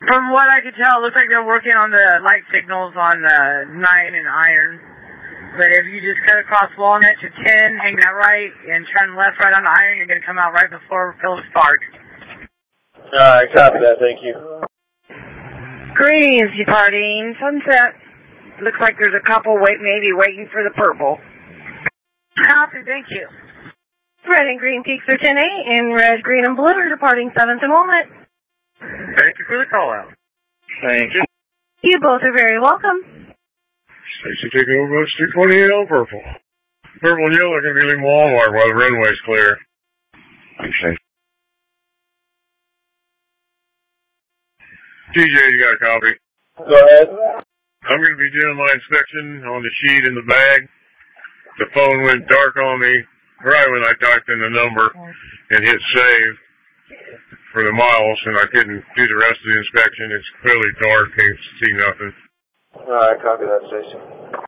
From what I could tell, it looks like they're working on the light signals on 9 and Iron. But if you just cut across Walnut to 10, hang that right, and turn left right on Iron, you're going to come out right before Phillips Park. Alright, copy that, thank you. Greens departing Sunset. Looks like there's a couple maybe waiting for the purple. Copy, thank you. Red and green peaks are 10-8, and red, green, and blue are departing 7th and Walnut. Thank you for the call out. Thank you. You both are very welcome. Stacy taking over bus 228 on purple. Purple and yellow are going to be leaving Walmart while the runway's clear. Thanks, Stacy. TJ, you got a copy? Go ahead. I'm going to be doing my inspection on the sheet in the bag. The phone went dark on me right when I typed in the number and hit save for the miles, and I couldn't do the rest of the inspection. It's clearly dark, can't see nothing. Alright, copy that, Stacy.